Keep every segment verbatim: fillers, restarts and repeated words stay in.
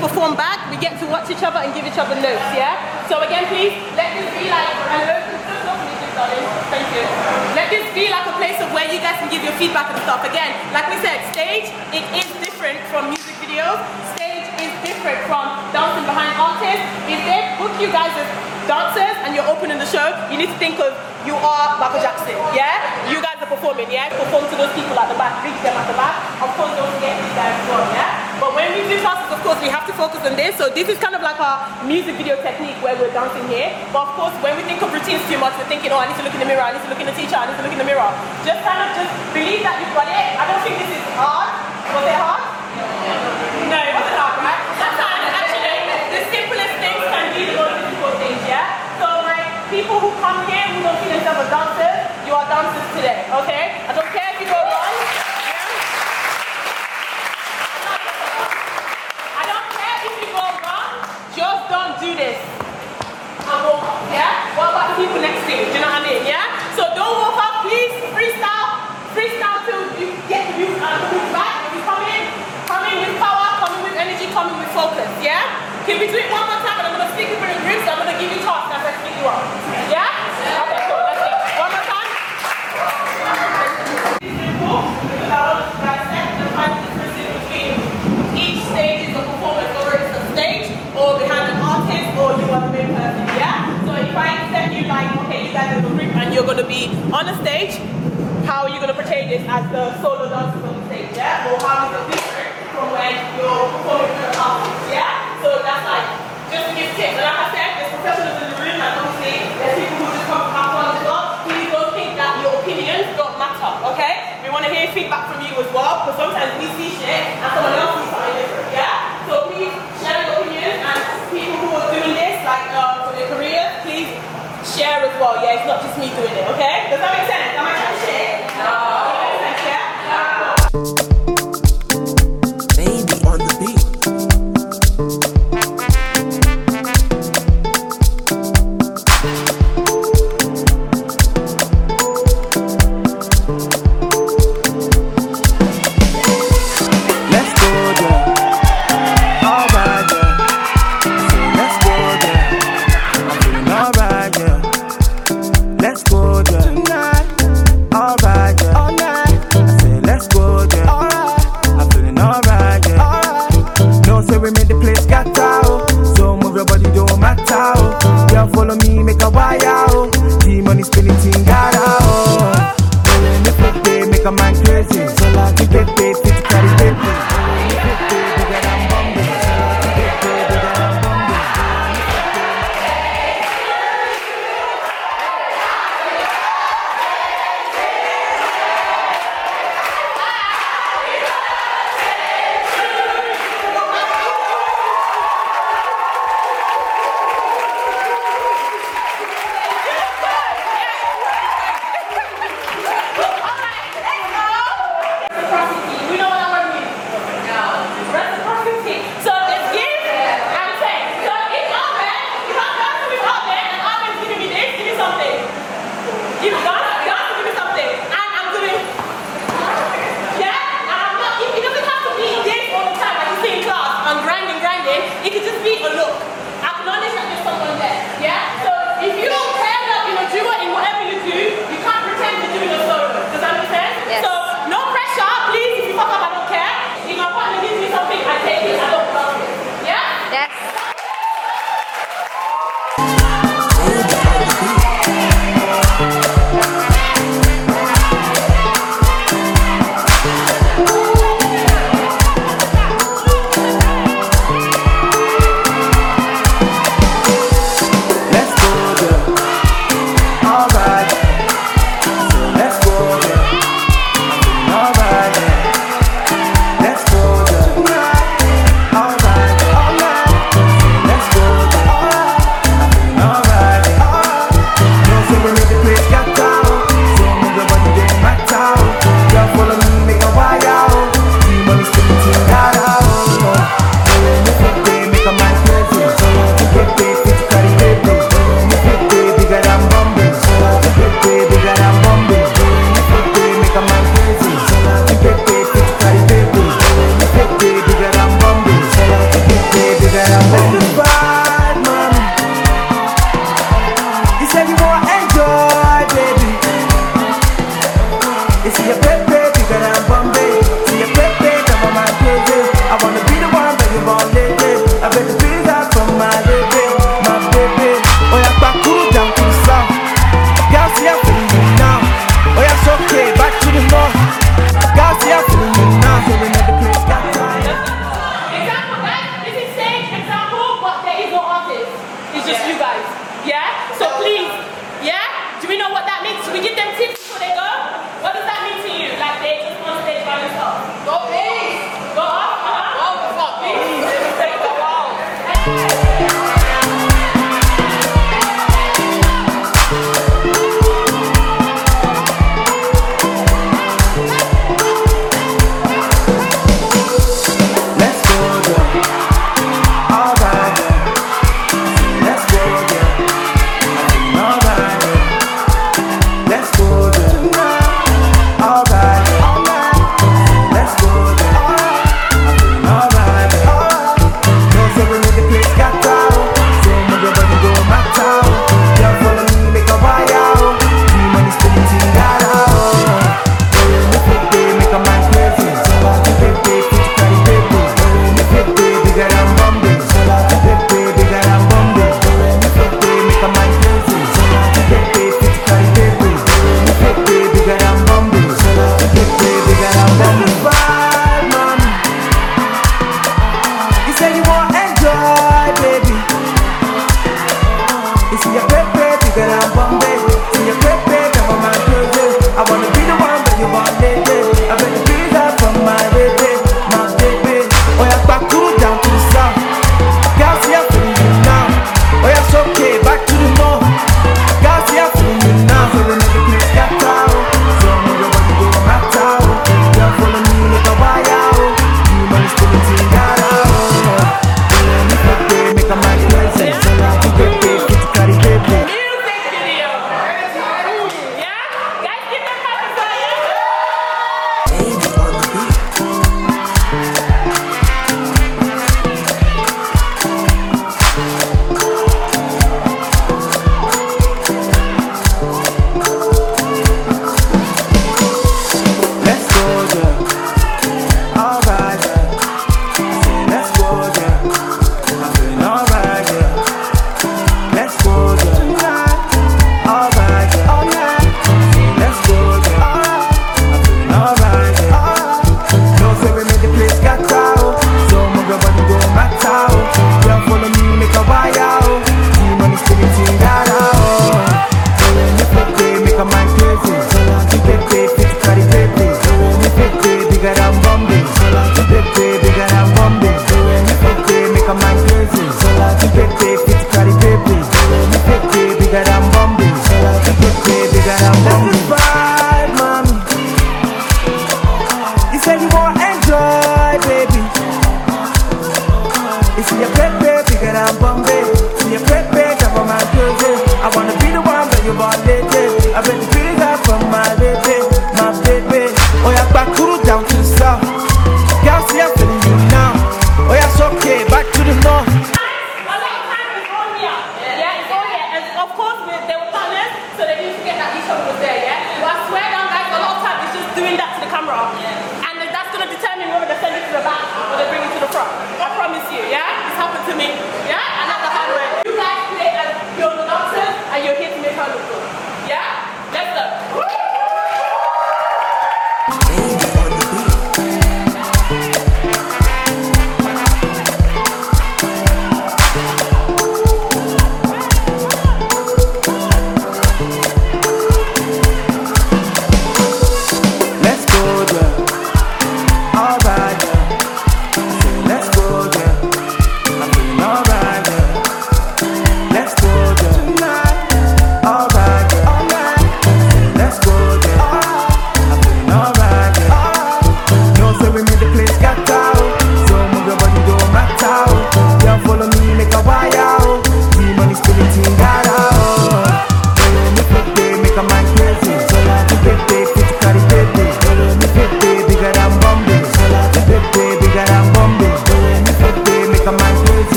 perform back, we get to watch each other and give each other notes, yeah? So again, please, let this be like an open, just open it, darling. Thank you. Let this be like a place of where you guys can give your feedback and stuff. Again, like we said, stage, it is different from music videos. Stage is different from dancing behind artists. If they book you guys as dancers and you're opening the show, you need to think of you are Michael Jackson, yeah? You guys are performing, yeah? Perform to those people at the back, reach them at the back. Of course, don't forget these guys as well, yeah? But when we do classes, of course, we have to focus on this. So this is kind of like our music video technique where we're dancing here. But of course, when we think of routines too much, we're thinking, oh, I need to look in the mirror, I need to look in the teacher, I need to look in the mirror. Just kind of just believe that you've got it. I don't think this is hard. Was it hard? No, it wasn't hard, right? Sometimes, actually, the simplest things can be the most difficult things, yeah? So, like, people who come here who don't feel themselves as dancers, you are dancers today, okay? I don't care if you go wrong. I don't care if you go wrong, just don't do this. And walk up, yeah? What about the people next to you? Do you know what I mean, yeah? So don't walk up, please. Freestyle. Freestyle till you get the move and move back. If you come in, come in with power, come in with energy, come in with focus, yeah? Can we do it one more time? And I'm going to speak people in groups, so I'm going to give you tasks as I speak you up. Yeah? Okay, cool. Let's go. One more time. It's simple, because I want to dissect and find the difference between each stage is a performance, or it's a stage, or behind an artist, or you are the main person, yeah? So if I set you like, okay, you guys are the group, and you're going to be on a stage, how are you going to portray this as the solo dancers on the stage, yeah? Or how is it different from when you're performing with an artist, yeah? So that's like, just to give tips. And like I said, there's professionals in the room, and obviously there's people who just come from have fun as well. Please don't think that your opinions don't matter, okay? We want to hear feedback from you as well, because sometimes we see shit and someone else sees something different, yeah? So please share your opinions, and people who are doing this, like uh, for their careers, please share as well, yeah? It's not just me doing it, okay? Does that make sense? Am I trying to share? No. Does that make sense, yeah? Baby on the beat.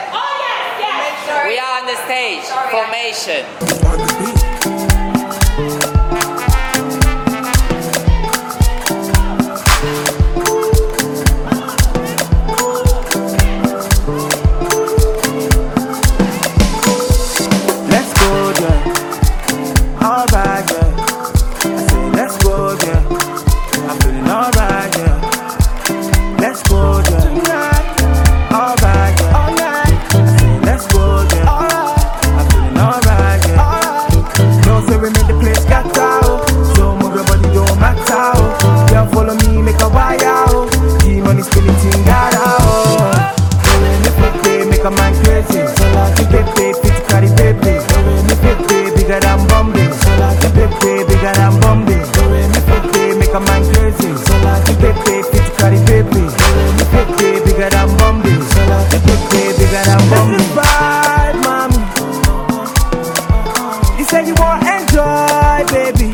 Oh yes, yes. We are on the stage. Formation. On the beat. Let's go, yeah. Alright, yeah. I say let's go, yeah. I'm feeling alright, yeah. Let's go, yeah. Alright, yeah. I say let's go, yeah. I'm feeling alright, yeah. No say we make the place get out, so move your body, don't matter. Oh. Girl, follow me, make a wire out. The money spinning thing got out. When you flip it, make a man crazy. So like you get paid, fit carry baby. When you flip it, bigger than Bombay. So like you get paid, bigger than Bombay. When you flip it, make a man crazy. So like you get paid, fit carry baby. When you flip it, bigger than Bombay. So like you get paid, bigger than Bombay. This is right, mommy. You say you want enjoy, baby.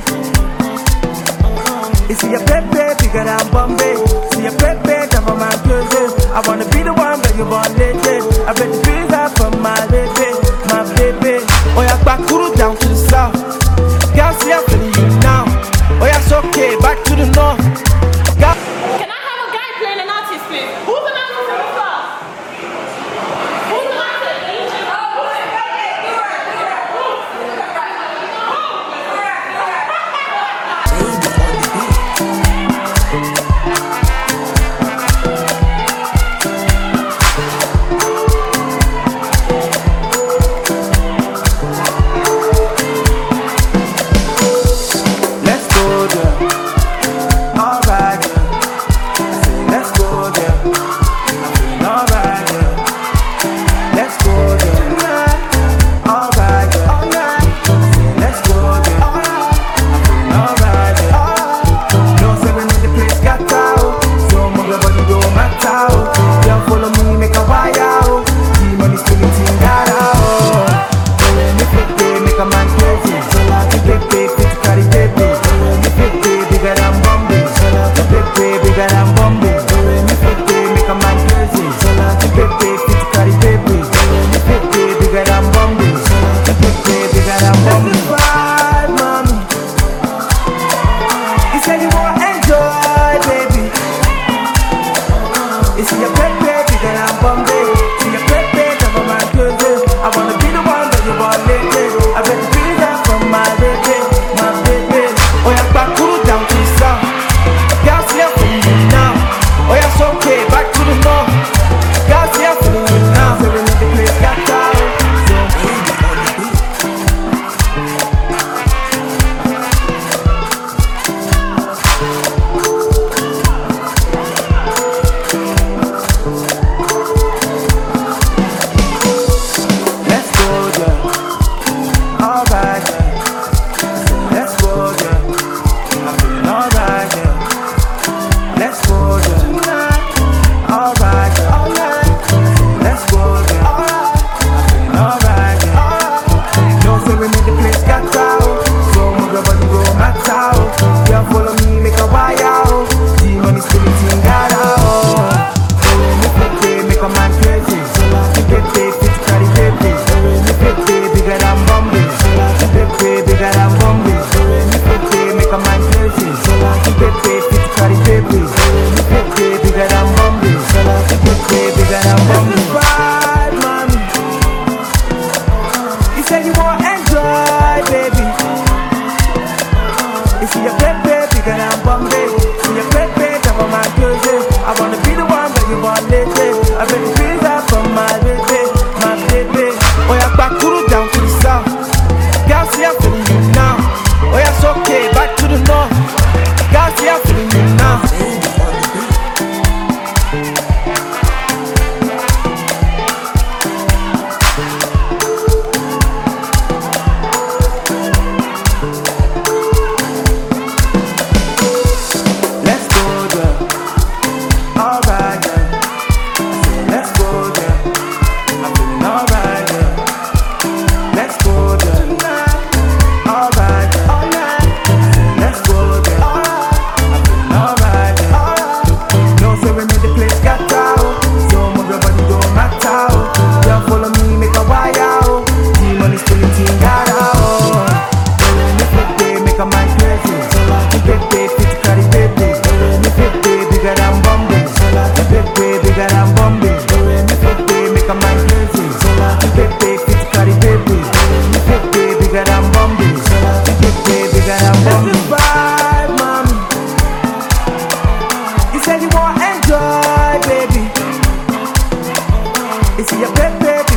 You see your pepe bigger than Bombay. See your pepe, top of my crazy. I wanna be the one that you born lately. I bet the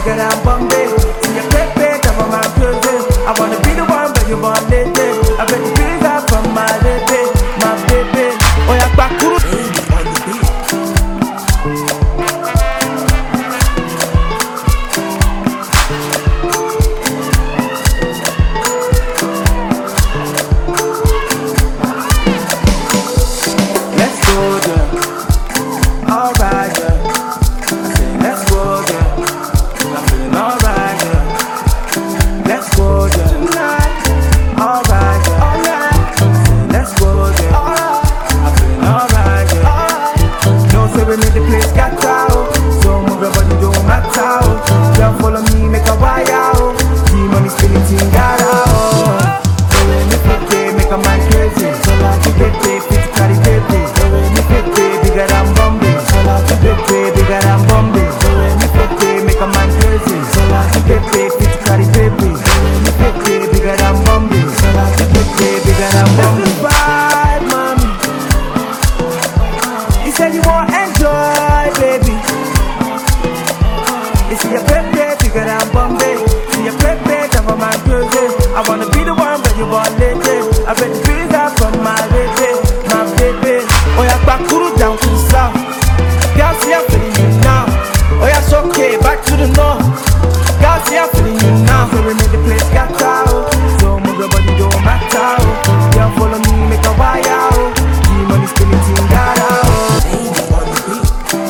bigger than Bombay. See your pepe, cover my crazy. I wanna be the one, but you want lady. I bet the bills are from my baby, my baby. Oh yeah, back to the on the beat. Let's go, yeah. Alright, yeah. I say let's go, yeah. I'm feeling alright, yeah. Let's go, yeah. Tonight, alright, yeah. Alright. I say let's go, yeah. Alright. I'm feeling alright, yeah. Alright. No say we make the place got out, so move your body, don't matter out. Just follow me, make a wire out. The money spinning, thing got out. So when me fit it, make a man crazy. So like you get it, fit carry baby. So when me fit it, bigger than Bombay. So like you get it, bigger than Bombay. So when me fit it, make a man crazy. So like you get it, fit carry baby. So when me fit it, bigger than Bombay. So like you get it, bigger than Bombay. That's the vibe, mommy. You said you want enjoy, baby. You see your pepe, bigger than Bombay. See your pepe, cover my crazy. I wanna be the one, but you want lady. I bet the bills are from my baby, my baby. Oh yeah, back down to the south. Girl, see I'm feeling you now. Oh yeah, it's okay, back to the north. Girl, see I'm feeling you now. So we make the place got out. So move your body, don't matter out. Girl, follow me, make a wire out. The money spinning, team got out. Baby, on the beat.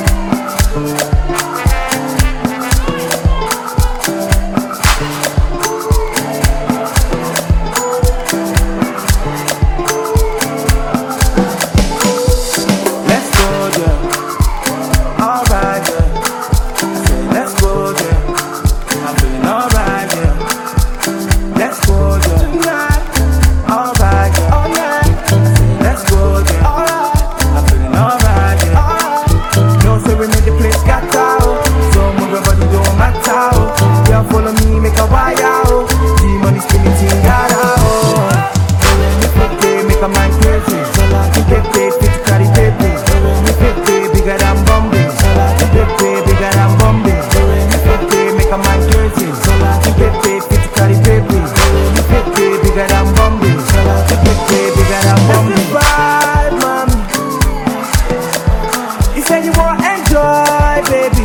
Let's go, yeah. Alright, yeah. I say let's go, yeah. I'm feeling alright, yeah. Let's go, yeah. Tonight, alright, yeah. Alright. I say let's go, yeah. Alright. I'm feeling alright, yeah. Alright. No say we make the place got out, so move your body, don't matter out. Yeah, follow me, make a wire out. The money spinning, thing got out. So when me fit it, make a man crazy. So like you get paid, fit to carry baby. So when me fit it, bigger than Bombay. So like you get paid, bigger than Bombay. So when me fit it, make a man crazy. So like you get paid, fit to carry baby. So when me fit it, bigger than Bombay. So like you get paid, bigger than Bombay. That's the vibe, mommy. You said you want enjoy, baby.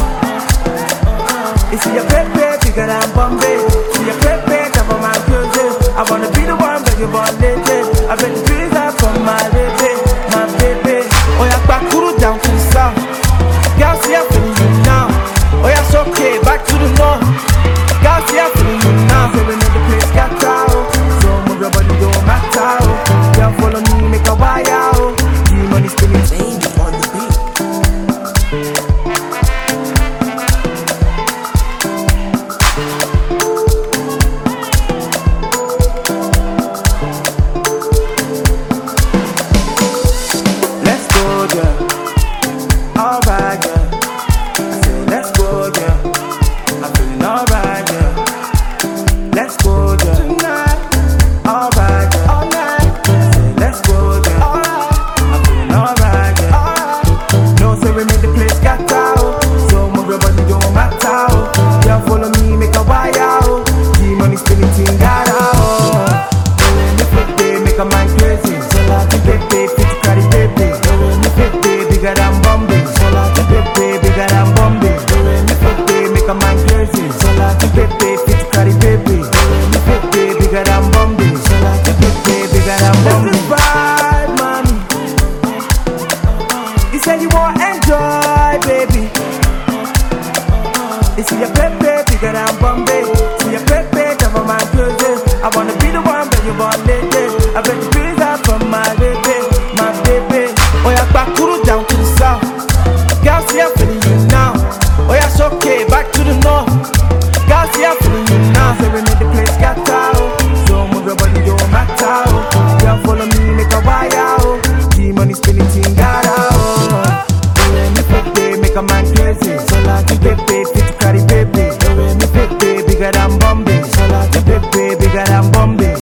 You see your pepe, bigger than Bombay. See your pepe, cover my crazy. I wanna be the one, but you want lady. I bet the bills are from my baby, my baby. Oh yeah, back down to the south. Girl, see I'm feeling you now. Oh yeah, it's okay, back to the north. Girl, see I'm feeling you now. So we make the place got out. So move your body, don't matter out. Girl, follow me, make a wire out. The money spinning, baby, on the beat. Let's go, yeah. Alright, yeah. I say let's go, yeah. I'm feeling alright, yeah. Let's go, yeah. Tonight, alright, yeah. Alright. I say let's go, yeah. Alright. I'm feeling alright, yeah. Alright. No say we make the place got out, so move your body, don't matter out. Yeah, follow me, make a wire out. The money spinning, thing got out. So when me fit it, make a man crazy. So like you get paid, fit to carry baby. So when me fit it, bigger than Bombay. So like you get paid, bigger than Bombay. So when me fit it, make a man crazy. So like you get paid, fit to carry baby. So when me fit it, bigger than Bombay. So like you get paid, bigger than Bombay. That's the vibe, mommy. You said you want enjoy, baby. You see your pepe, bigger than Bombay. See your pepe, cover my crazy. I wanna be the one, but you want lady. I bet the bills are from my baby, my baby. Oh yeah, back down to the south. Girl, see I'm feeling you now. Oh yeah, it's okay, back to the north. Girl, see I'm feeling you now. So we make the place got out. So move your body, don't matter out. Girl, follow me, make a wire out. The money spinning, thing got out. So when me fit it, make a man crazy. So like you get paid, fit to carry baby. So when me fit it, bigger than Bombay.